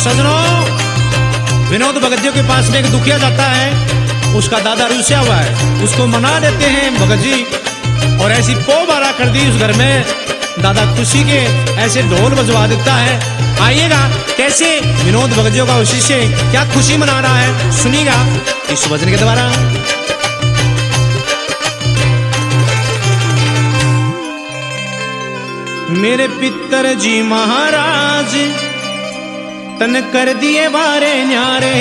सजनों, विनोद भगत जी के पास में एक दुखिया जाता है, उसका दादा रुसिया हुआ है, उसको मना देते हैं भगत जी, और ऐसी पोबारा कर दी उस घर में। दादा खुशी के ऐसे ढोल बजवा देता है। आइएगा कैसे विनोद भगत जी का शिष्य क्या खुशी मना रहा है, सुनिएगा इस वचन के द्वारा। मेरे पितर जी महाराज तन कर दिए बारे न्यारे,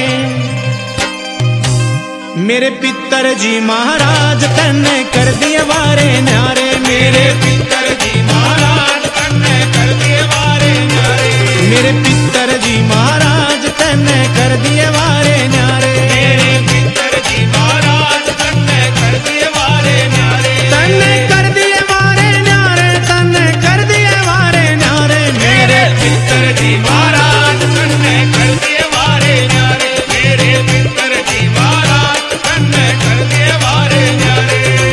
मेरे पितर जी महाराज तन कर दिए बारे न्यारे, मेरे पितर जी महाराज तन कर दिए बारे न्यारे, मेरे पितर जी महाराज तन कर दिए बारे न्यारे, मेरे पितर जी महाराज तन कर दिए बारे न्यारे, तन कर दिए बारे न्यारे, तन कर दिए बारे न्यारे, मेरे पितर जी महाराज तन कर दिए बारे न्यारे, मेरे पितर जी महाराज तन कर दिए बारे न्यारे।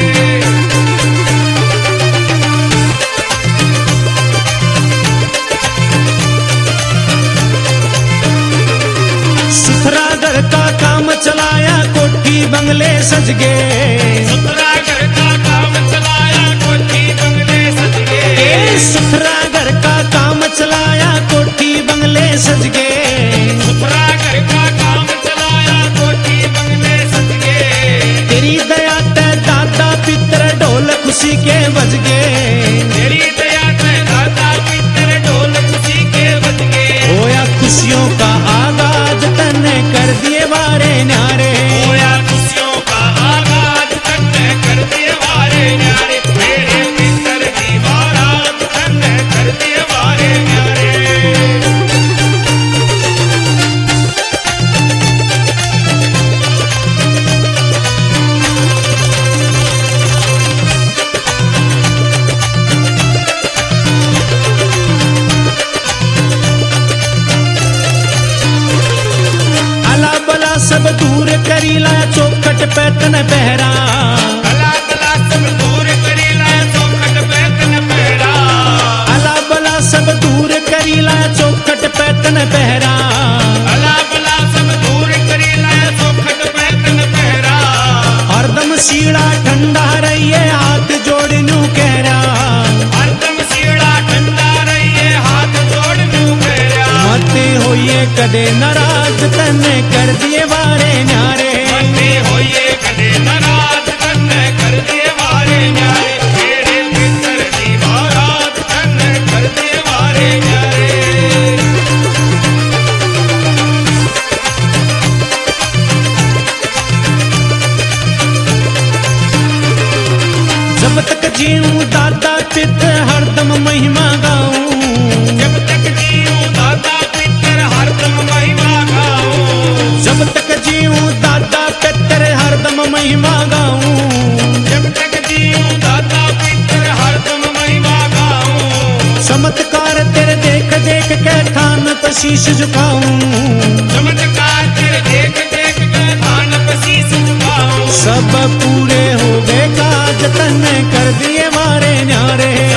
सुथरा घर का काम चलाया कोठी बंगले सज गए, सुथरा घर का काम चलाया कोठी बंगले सज गए, सुथरा घर का काम चलाया कोठी बंगले सज गए, सुथरा घर का काम चलाया कोठी बंगले सज गए, तेरी दया ते दादा पितर ढोल खुशी के बज गए, तेरी दया ते दादा पितर ढोल खुशी के बज गए, होया खुशियों का आगाज तन कर दिए बारे न्यारे, होया खुशियों का आगाज तन कर दिए बारे न्यारे, मेरे पितर जी महाराज तन कर दिए बारे न्यारे। सब दूर करीला चौखट पे तन पहरा, अला बला सब दूर करीला चौखट पे तन पहरा, अला बला सब दूर करीला चौखट पे तन पहरा, अला बला सब दूर करीला चौखट पे तन पहरा, हरदम सीड़ा ठंडा रहिए हाथ जोड़नू कह रहा, हरदम सीड़ा ठंडा रहिए हाथ जोड़नू कह रहा, मत होइए कदे नाराज तन कर दिए बारे न्यारे, मत होइए कदे नाराज तन कर दिए बारे न्यारे, मेरे पितर जी महाराज तन कर दिए बारे न्यारे। जब तक जीऊं दादा पितर हरदम महिमा गाऊं, जब तक जीऊं दादा पितर हरदम महिमा गाऊं, जब तक जीऊं दादा पितर हरदम महिमा गाऊं, जब तक जीऊं दादा पितर हरदम महिमा गाऊं, चमत्कार तेरे देख देख के थान पर शीश झुकाऊं, चमत्कार तेरे देख देख के थान पर शीश झुकाऊं, सब पूरे हो गए काज तन कर दिए बारे न्यारे,